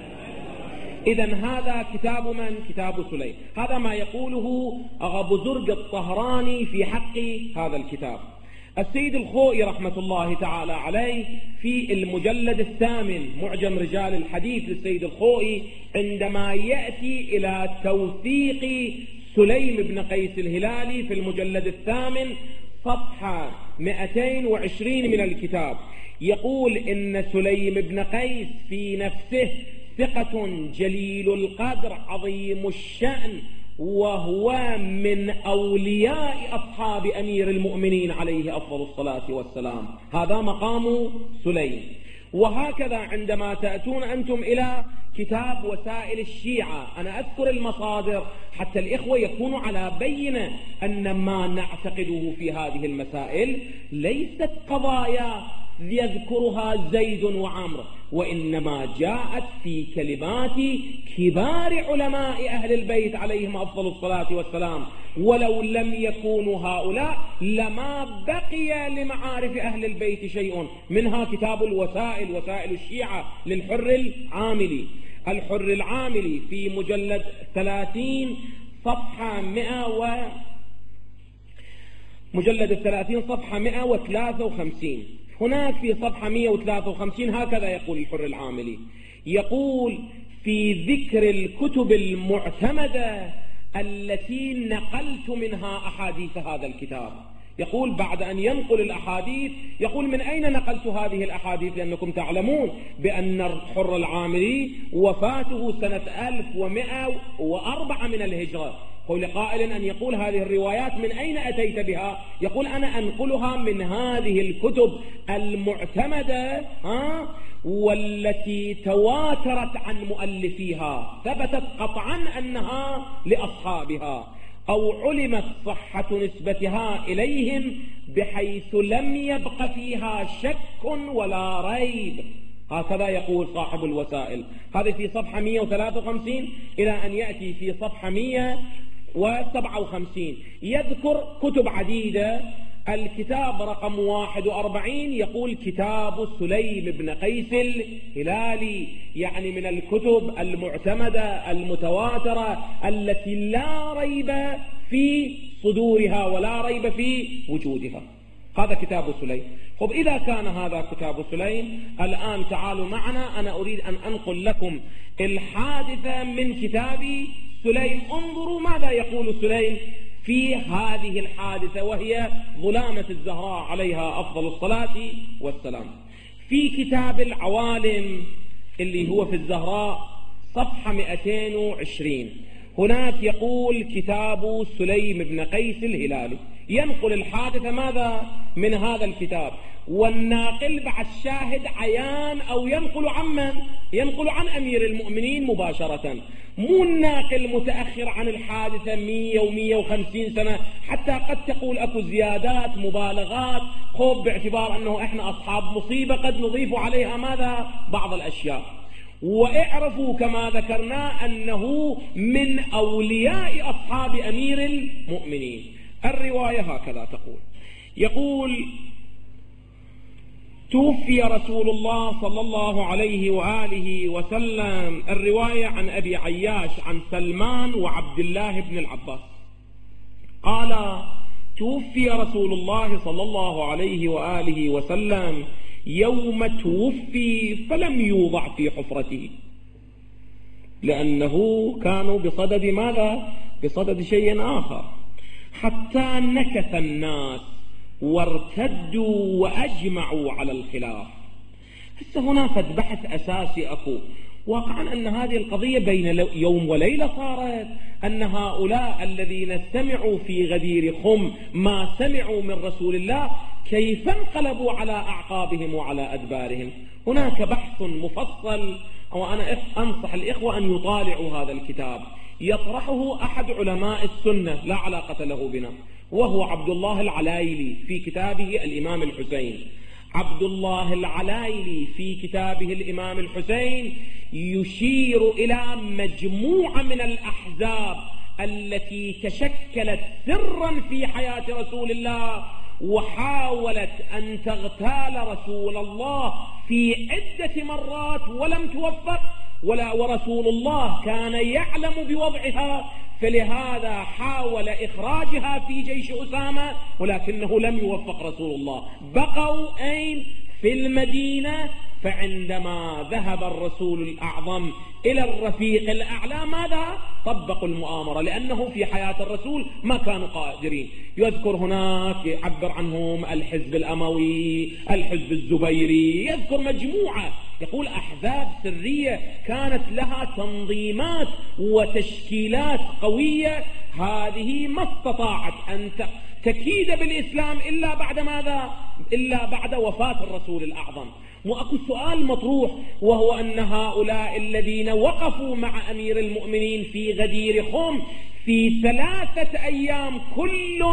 إذن هذا كتاب من؟ كتاب سليم. هذا ما يقوله أبو زرق الطهراني في حق هذا الكتاب. السيد الخوئي رحمة الله تعالى عليه في المجلد الثامن معجم رجال الحديث للسيد الخوئي عندما يأتي إلى توثيق سليم بن قيس الهلالي في المجلد الثامن صفحة مئتين وعشرين من الكتاب، يقول: إن سليم بن قيس في نفسه ثقة جليل القدر عظيم الشأن، وهو من أولياء أصحاب أمير المؤمنين عليه أفضل الصلاة والسلام. هذا مقام سليم. وهكذا عندما تأتون أنتم إلى كتاب وسائل الشيعة، أنا أذكر المصادر حتى الإخوة يكونوا على بينة أن ما نعتقده في هذه المسائل ليست قضايا يذكرها زيد وعمر، وإنما جاءت في كلمات كبار علماء أهل البيت عليهم أفضل الصلاة والسلام، ولو لم يكونوا هؤلاء لما بقي لمعارف أهل البيت شيء، منها كتاب الوسائل، وسائل الشيعة للحر العاملي. الحر العاملي في مجلد ثلاثين صفحة مئة و مجلد الثلاثين صفحة مئة وثلاثة وخمسين، هناك في صفحة مئة وثلاثة وخمسين هكذا يقول الحر العاملي، يقول: في ذكر الكتب المعتمدة التي نقلت منها أحاديث هذا الكتاب. يقول بعد أن ينقل الأحاديث يقول: من أين نقلت هذه الأحاديث؟ لأنكم تعلمون بأن الحر العاملي وفاته سنة ألف ومئة وأربعة من الهجرة. قول قائل أن يقول هذه الروايات من أين أتيت بها؟ يقول: أنا أنقلها من هذه الكتب المعتمدة ها والتي تواترت عن مؤلفيها، ثبتت قطعا أنها لأصحابها، أو علمت صحة نسبتها إليهم بحيث لم يبق فيها شك ولا ريب. هكذا يقول صاحب الوسائل. هذا في صفحة مئة وثلاثة وخمسين إلى أن يأتي في صفحة مئة وسبعة وخمسين، يذكر كتب عديدة الكتاب رقم واحد وأربعين يقول كتاب سليم بن قيس الهلالي، يعني من الكتب المعتمدة المتواترة التي لا ريب في صدورها ولا ريب في وجودها. هذا كتاب سليم. طب إذا كان هذا كتاب سليم، الآن تعالوا معنا، أنا أريد أن أنقل لكم الحادثة من كتاب سليم. انظروا ماذا يقول سليم في هذه الحادثة، وهي ظلامة الزهراء عليها أفضل الصلاة والسلام. في كتاب العوالم اللي هو في الزهراء صفحة مئتين وعشرين هناك يقول كتاب سليم بن قيس الهلالي، ينقل الحادثة ماذا من هذا الكتاب، والناقل بعد شاهد عيان أو ينقل عن من؟ ينقل عن أمير المؤمنين مباشرة، مو الناقل متأخر عن الحادثة مية ومية وخمسين سنة، حتى قد تقول أكو زيادات مبالغات، خب باعتبار أنه إحنا أصحاب مصيبة قد نضيف عليها ماذا؟ بعض الأشياء. واعرفوا كما ذكرنا أنه من أولياء أصحاب أمير المؤمنين. الرواية هكذا تقول، يقول توفي رسول الله صلى الله عليه وآله وسلم. الرواية عن أبي عياش عن سلمان وعبد الله بن العباس قال توفي رسول الله صلى الله عليه وآله وسلم يوم توفي فلم يوضع في حفرته، لأنه كانوا بصدد ماذا؟ بصدد شيء آخر، حتى نكث الناس وارتدوا وأجمعوا على الخلاف. هسه هنا فد بحث أساسي أكو، واقعا أن هذه القضية بين يوم وليلة صارت، أن هؤلاء الذين سمعوا في غدير خم ما سمعوا من رسول الله كيف انقلبوا على أعقابهم وعلى أدبارهم. هناك بحث مفصل، وأنا أنصح الإخوة أن يطالعوا هذا الكتاب، يطرحه أحد علماء السنة لا علاقة له بنا، وهو عبد الله العلايلي في كتابه الإمام الحسين. عبد الله العلايلي في كتابه الإمام الحسين يشير إلى مجموعة من الأحزاب التي تشكلت سرا في حياة رسول الله، وحاولت أن تغتال رسول الله في عدة مرات ولم توفق، ولا ورسول الله كان يعلم بوضعها، فلهذا حاول إخراجها في جيش أسامة ولكنه لم يوفق رسول الله. بقوا أين؟ في المدينة. فعندما ذهب الرسول الأعظم إلى الرفيق الأعلى ماذا؟ طبقوا المؤامرة، لأنه في حياة الرسول ما كانوا قادرين. يذكر هناك يعبر عنهم الحزب الأموي، الحزب الزبيري، يذكر مجموعة، يقول أحزاب سرية كانت لها تنظيمات وتشكيلات قوية، هذه ما استطاعت أن تكيد بالإسلام إلا بعد ماذا؟ إلا بعد وفاة الرسول الأعظم. وأكو سؤال مطروح، وهو أن هؤلاء الذين وقفوا مع أمير المؤمنين في غدير خم في ثلاثة أيام كل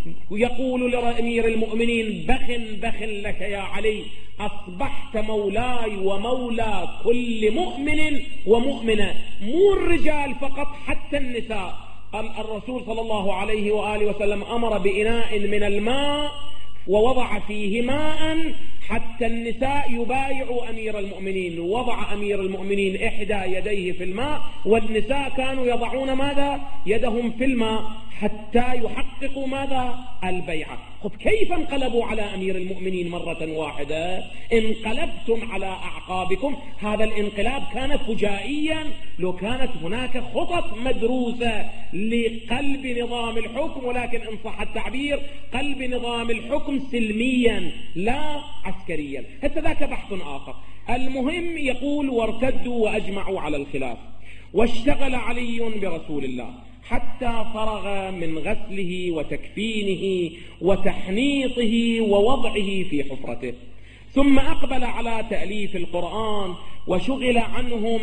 يقول لأمير المؤمنين بخ بخ لك يا علي، أصبحت مولاي ومولى كل مؤمن ومؤمنة، مو الرجال فقط حتى النساء. الرسول صلى الله عليه وآله وسلم أمر بإناء من الماء ووضع فيه ماء حتى النساء يبايعوا أمير المؤمنين، وضع أمير المؤمنين إحدى يديه في الماء، والنساء كانوا يضعون ماذا؟ يدهم في الماء حتى يحققوا ماذا؟ البيعة. خب كيف انقلبوا على أمير المؤمنين مرة واحدة؟ انقلبتم على أعقابكم. هذا الانقلاب كان فجائيا، لو كانت هناك خطط مدروسة لقلب نظام الحكم، ولكن إن صح التعبير قلب نظام الحكم سلميا لا عسكريا. هذا ذاك بحث آخر. المهم يقول وارتدوا وأجمعوا على الخلاف، واشتغل علي برسول الله حتى فرغ من غسله وتكفينه وتحنيطه ووضعه في حفرته، ثم أقبل على تأليف القرآن وشغل عنهم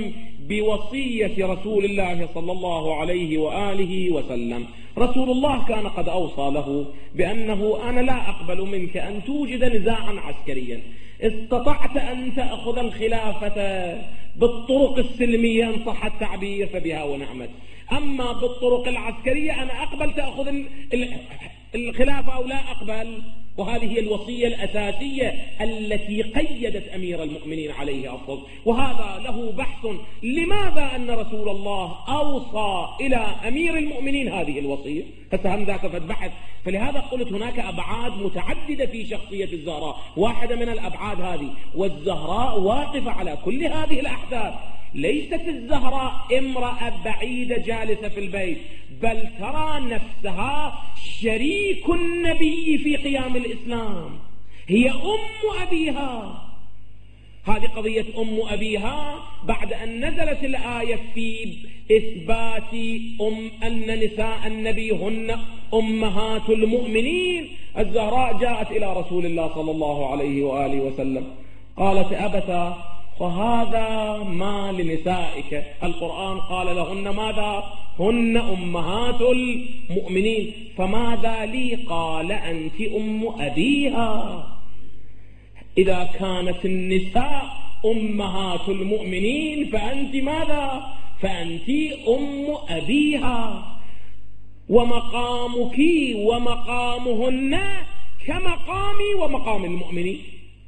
بوصية رسول الله صلى الله عليه وآله وسلم. رسول الله كان قد أوصى له بأنه أنا لا أقبل منك أن توجد نزاعا عسكريا، استطعت أن تأخذ الخلافة بالطرق السلمية إن صح التعبير فبها ونعمت، أما بالطرق العسكرية أنا أقبل تأخذ الخلافة أو لا أقبل. وهذه هي الوصية الأساسية التي قيدت أمير المؤمنين عليه أفضل. وهذا له بحث، لماذا أن رسول الله أوصى إلى أمير المؤمنين هذه الوصية؟ هسه هم ذاك بحث. فلهذا قلت هناك أبعاد متعددة في شخصية الزهراء، واحدة من الأبعاد هذه، والزهراء واقفة على كل هذه الأحداث. ليست الزهراء امرأة بعيدة جالسة في البيت، بل ترى نفسها شريك النبي في قيام الإسلام، هي أم أبيها. هذه قضية أم أبيها بعد أن نزلت الآية في إثبات أم أن نساء النبي هن أمهات المؤمنين. الزهراء جاءت إلى رسول الله صلى الله عليه وآله وسلم قالت: أبتا، وهذا ما لنسائك. القرآن قال لهن ماذا؟ هن أمهات المؤمنين. فماذا لي؟ قال: أنت أم أبيها. إذا كانت النساء أمهات المؤمنين فأنت ماذا؟ فأنت أم أبيها، ومقامك ومقامهن كمقامي ومقام المؤمنين.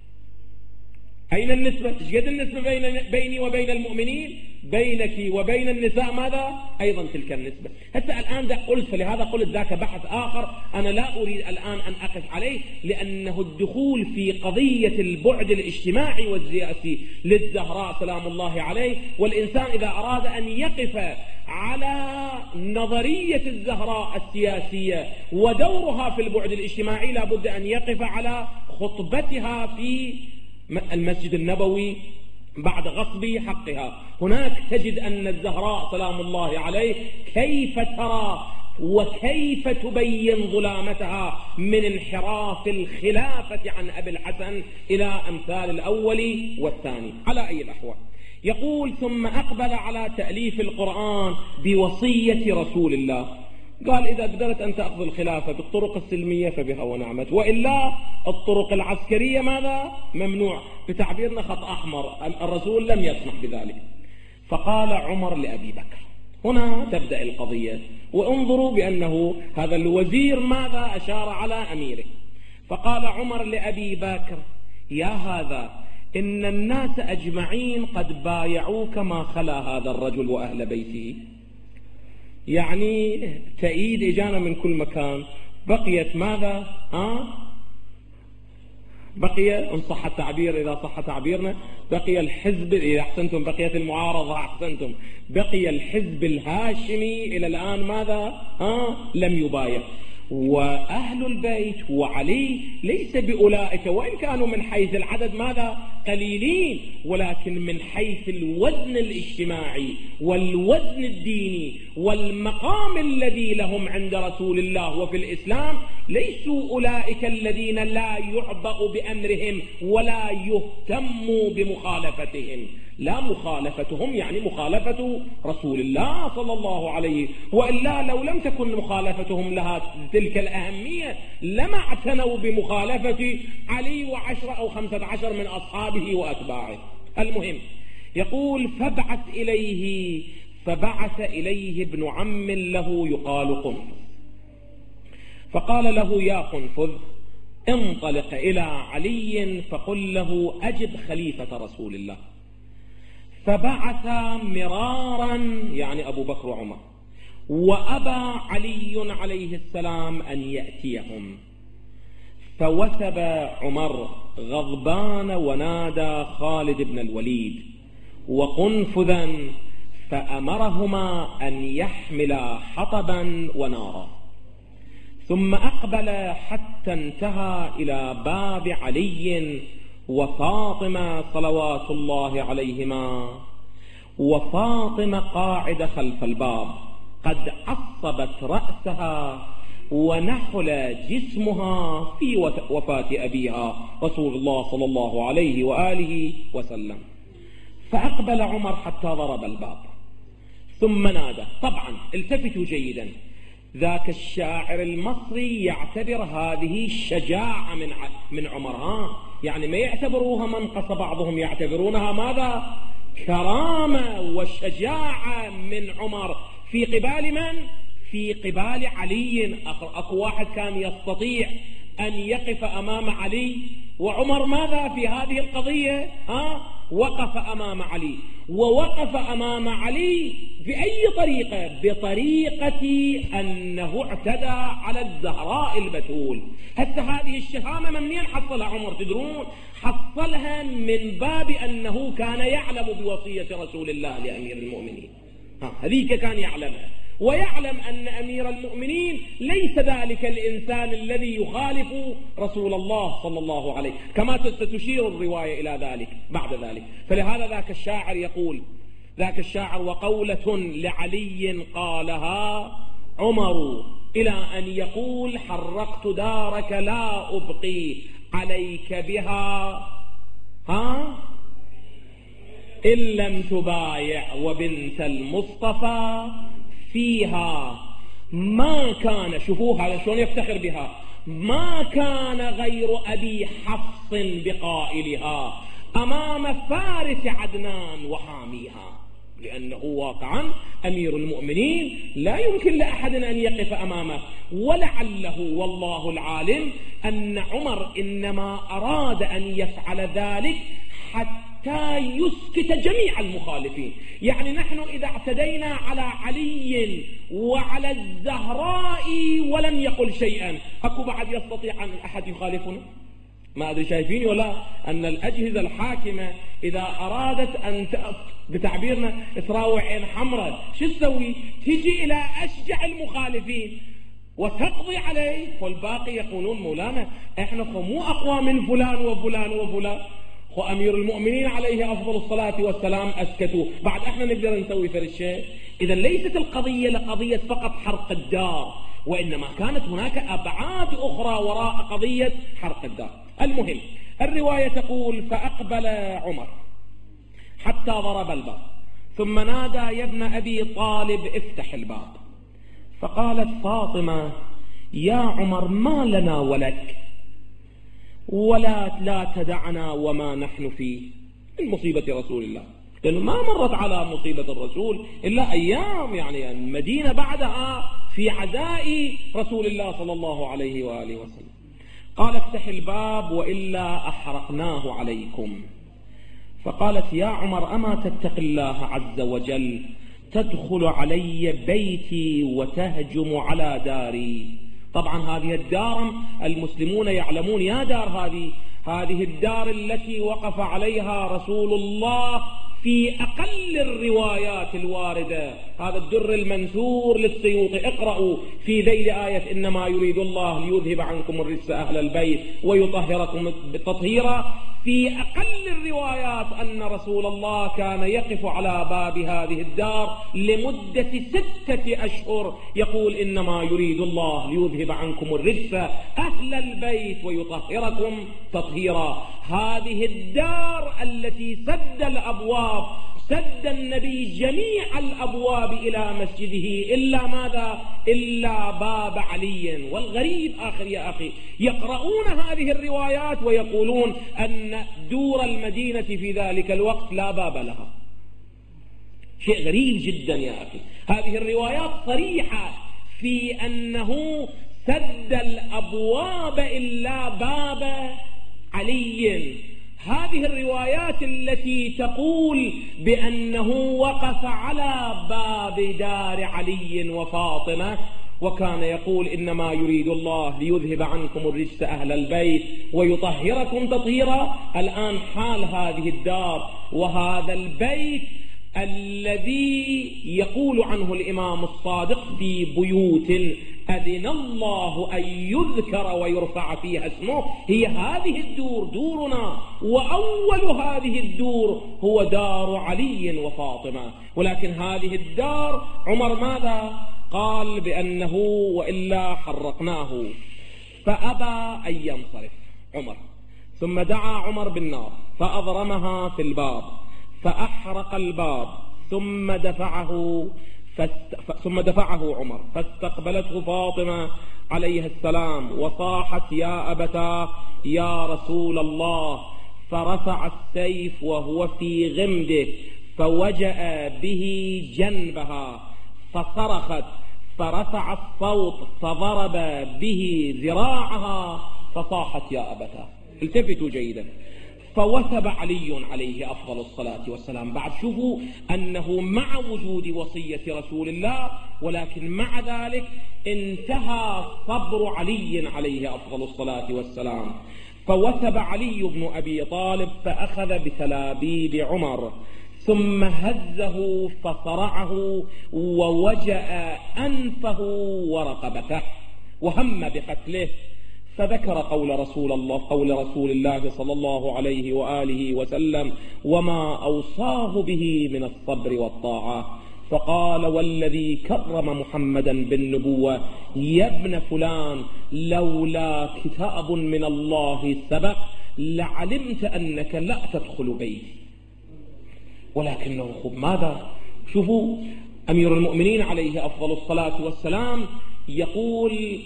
أين النسبة؟ تجد النسبة بين بيني وبين المؤمنين؟ بينك وبين النساء ماذا؟ أيضا تلك النسبة. حتى الآن قلت، فلهذا قلت ذاك بحث آخر أنا لا أريد الآن أن أقف عليه، لأنه الدخول في قضية البعد الاجتماعي والسياسي للزهراء سلام الله عليه. والإنسان إذا أراد أن يقف على نظرية الزهراء السياسية ودورها في البعد الاجتماعي لابد أن يقف على خطبتها في المسجد النبوي بعد غصب حقها. هناك تجد أن الزهراء سلام الله عليه كيف ترى وكيف تبين ظلامتها من انحراف الخلافة عن أبي الحسن إلى أمثال الأول والثاني. على أي الأحوال، يقول: ثم أقبل على تأليف القرآن بوصية رسول الله. قال: إذا قدرت أن تأخذ الخلافة بالطرق السلمية فبها ونعمت، وإلا الطرق العسكرية ماذا؟ ممنوع. بتعبيرنا خط أحمر، الرسول لم يسمح بذلك. فقال عمر لأبي بكر، هنا تبدأ القضية، وانظروا بأنه هذا الوزير ماذا أشار على أميره. فقال عمر لأبي بكر: يا هذا، إن الناس أجمعين قد بايعوك ما خلا هذا الرجل وأهل بيته. يعني تأييد إجانا من كل مكان. بقيت ماذا؟ ها؟ بقي، إن صح التعبير، إذا صح تعبيرنا، بقي الحزب، إذا أحسنتم بقيت المعارضة، أحسنتم، بقي الحزب الهاشمي إلى الآن ماذا؟ ها؟ لم يبايع. وأهل البيت وعلي ليس بأولئك، وإن كانوا من حيث العدد ماذا؟ قليلين، ولكن من حيث الوزن الاجتماعي والوزن الديني والمقام الذي لهم عند رسول الله وفي الإسلام ليسوا أولئك الذين لا يعبأ بأمرهم ولا يهتم بمخالفتهم. لا، مخالفتهم يعني مخالفة رسول الله صلى الله عليه، وإلا لو لم تكن مخالفتهم لها تلك الأهمية لما اعتنوا بمخالفة علي وعشرة أو خمسة عشر من أصحابه وأتباعه. المهم، يقول: فبعث إليه فبعث إليه ابن عم له يقال قنفذ، فقال له: يا قنفذ، انطلق إلى علي فقل له أجب خليفة رسول الله. فبعث مرارا، يعني أبو بكر وعمر، وأبى علي عليه السلام أن يأتيهم. فوثب عمر غضبان ونادى خالد بن الوليد وقنفذا، فأمرهما أن يحملا حطبا ونارا، ثم أقبل حتى انتهى إلى باب علي وفاطمة صلوات الله عليهما، وفاطمة قاعدة خلف الباب قد عصبت رأسها ونحل جسمها في وفاة أبيها رسول الله صلى الله عليه وآله وسلم. فأقبل عمر حتى ضرب الباب ثم نادى. طبعا التفتوا جيدا، ذاك الشاعر المصري يعتبر هذه الشجاعة من من عمر، ها يعني ما يعتبروها منقصة، بعضهم يعتبرونها ماذا؟ كرامة وشجاعة من عمر في قبال من؟ في قبال علي. أكو واحد كان يستطيع أن يقف أمام علي، وعمر ماذا في هذه القضية؟ ها؟ وقف أمام علي، ووقف أمام علي بأي طريقة؟ بطريقة أنه اعتدى على الزهراء البتول. حتى هذه الشهامة من منين حصلها عمر تدرون؟ حصلها من باب أنه كان يعلم بوصية رسول الله لأمير المؤمنين، هذيك كان يعلمها، ويعلم أن أمير المؤمنين ليس ذلك الإنسان الذي يخالف رسول الله صلى الله عليه، كما ستشير الرواية إلى ذلك بعد ذلك. فلهذا ذاك الشاعر يقول، ذاك الشاعر: وقولة لعلي قالها عمر إلى أن يقول حرقت دارك لا أبقي عليك بها ها إن لم تبايع وبنت المصطفى فيها ما كان. شوفوا هذا شلون يفتخر بها: ما كان غير أبي حفص بقائلها أمام فارس عدنان وحاميها. لأنه واقعا أمير المؤمنين لا يمكن لأحد أن يقف أمامه. ولعله والله العالم أن عمر إنما أراد أن يفعل ذلك حتى يسكت جميع المخالفين. يعني نحن إذا اعتدينا على علي وعلى الزهراء ولم يقل شيئا، أكو بعد يستطيع أن أحد يخالفنا؟ ما أدري شايفين ولا أن الأجهزة الحاكمة إذا أرادت أن بتعبيرنا تراوع عين حمراء شو تسوي؟ تجي إلى أشجع المخالفين وتقضي عليه، والباقي يقولون مولانا احنا مو أقوى من فلان وفلان وفلان، وأمير المؤمنين عليه أفضل الصلاة والسلام أسكتوا، بعد احنا نقدر نسوي فرد شيء. إذا ليست القضية لقضية فقط حرق الدار، وإنما كانت هناك أبعاد أخرى وراء قضية حرق الدار. المهم الرواية تقول: فأقبل عمر حتى ضرب الباب، ثم نادى: يا ابن أبي طالب افتح الباب. فقالت فاطمة: يا عمر ما لنا ولك، ولا لا تدعنا وما نحن فيه من مصيبة رسول الله، لأنه ما مرت على مصيبة الرسول إلا أيام، يعني المدينة بعدها في عزاء رسول الله صلى الله عليه وآله وسلم. قال: افتح الباب وإلا أحرقناه عليكم. فقالت: يا عمر أما تتق الله عز وجل تدخل علي بيتي وتهجم على داري. طبعا هذه الدار المسلمون يعلمون يا دار هذه هذه الدار التي وقف عليها رسول الله في أقل الروايات الواردة. هذا الدر المنثور للسيوطي، اقرأوا في ذيل آية إنما يريد الله ليذهب عنكم الرجس أهل البيت ويطهركم تطهيرا. في أقل الروايات أن رسول الله كان يقف على باب هذه الدار لمدة ستة أشهر يقول إنما يريد الله ليذهب عنكم الرجس أهل البيت ويطهركم تطهيرا. هذه الدار التي سد الأبواب، سد النبي جميع الأبواب إلى مسجده إلا ماذا؟ إلا باب علي. والغريب آخر يا أخي يقرؤون هذه الروايات ويقولون أن دور المدينة في ذلك الوقت لا باب لها. شيء غريب جدا يا أخي. هذه الروايات صريحة في أنه سد الأبواب إلا باب علي. هذه الروايات التي تقول بأنه وقف على باب دار علي وفاطمة وكان يقول إنما يريد الله ليذهب عنكم الرجس أهل البيت ويطهركم تطهيرا. الآن حال هذه الدار وهذا البيت الذي يقول عنه الإمام الصادق في بيوت أذن الله أن يذكر ويرفع فيها اسمه، هي هذه الدور دورنا، وأول هذه الدور هو دار علي وفاطمة. ولكن هذه الدار عمر ماذا قال؟ بأنه وإلا حرقناه. فأبى أن ينصرف عمر، ثم دعا عمر بالنار فأضرمها في الباب فأحرق الباب، ثم دفعه فاست... ثم دفعه عمر فاستقبلته فاطمة عليه السلام وصاحت: يا أبتاه يا رسول الله. فرفع السيف وهو في غمده فوجأ به جنبها فصرخت فرفع الصوت فضرب به ذراعها فصاحت يا أبتاه. التفتوا جيدا. فوثب علي عليه أفضل الصلاة والسلام. بعد شوفوا أنه مع وجود وصية رسول الله ولكن مع ذلك انتهى صبر علي عليه أفضل الصلاة والسلام. فوثب علي بن أبي طالب فأخذ بتلابيب عمر ثم هزه فصرعه ووجأ أنفه ورقبته وهم بقتله. فذكر قول رسول الله قول رسول الله صلى الله عليه وآله وسلم: وما أوصاه به من الصبر والطاعة. فقال: والذي كرم محمدا بالنبوة يا ابن فلان لولا كتاب من الله سبق لعلمت أنك لا تدخل بيتي. ولكنه خب ماذا؟ شوفوا أمير المؤمنين عليه أفضل الصلاة والسلام يقول: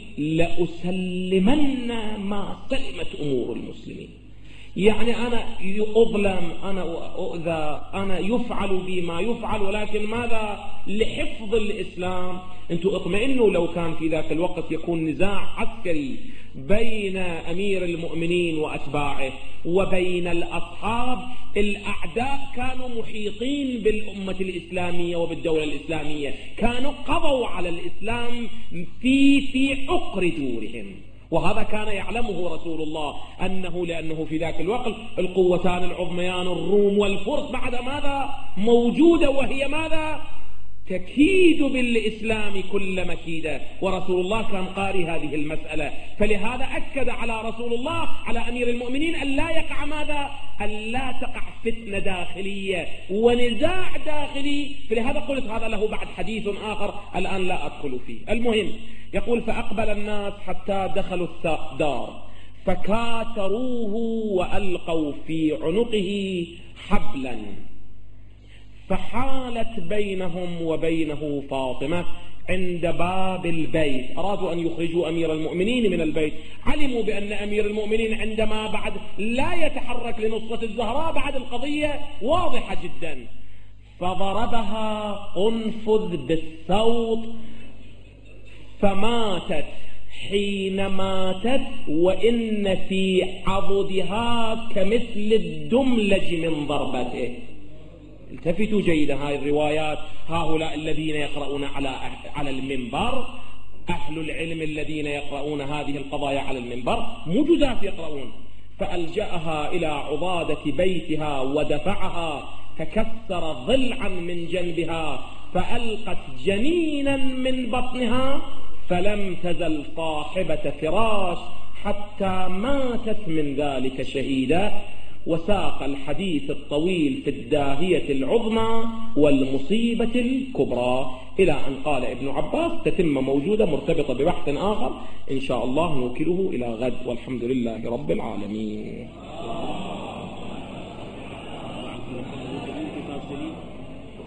لأسلمن ما سلمت أمور المسلمين. يعني أنا أظلم، أنا أؤذى، أنا يفعل بي ما يفعل، ولكن ماذا؟ لحفظ الإسلام. أنتم اطمئنوا لو كان في ذاك الوقت يكون نزاع عسكري بين أمير المؤمنين وأتباعه وبين الأصحاب، الأعداء كانوا محيطين بالأمة الإسلامية وبالدولة الإسلامية، كانوا قضوا على الإسلام في في عقر دورهم. وهذا كان يعلمه رسول الله، أنه لأنه في ذاك الوقت القوتان العظميان الروم والفرس بعد ماذا موجودة، وهي ماذا تكيد بالإسلام كل مكيدة، ورسول الله كان قاري هذه المسألة. فلهذا أكد على رسول الله على أمير المؤمنين أن لا يقع ماذا أن لا تقع فتنة داخلية ونزاع داخلي. فلهذا قلت هذا له بعد حديث آخر الآن لا أدخل فيه. المهم يقول: فأقبل الناس حتى دخلوا الدار فكاتروه وألقوا في عنقه حبلا، فحالت بينهم وبينه فاطمة عند باب البيت. أرادوا أن يخرجوا أمير المؤمنين من البيت، علموا بأن أمير المؤمنين عندما بعد لا يتحرك لنصرة الزهراء بعد القضية واضحة جدا. فضربها قنفذ بالصوت فماتت. حين ماتت وإن في عضدها كمثل الدملج من ضربته. التفتوا جيدا هاي الروايات. هؤلاء الذين يقرؤون على على المنبر، أهل العلم الذين يقرؤون هذه القضايا على المنبر مو جزاف يقرؤون. فألجأها إلى عضادة بيتها ودفعها، فكسر ضلعا من جنبها فألقت جنينا من بطنها، فلم تزل صاحبة فراش حتى ماتت من ذلك شهيدا. وساق الحديث الطويل في الداهية العظمى والمصيبة الكبرى إلى أن قال ابن عباس تتم موجودة مرتبطة ببحث آخر إن شاء الله نوكله إلى غد، والحمد لله رب العالمين.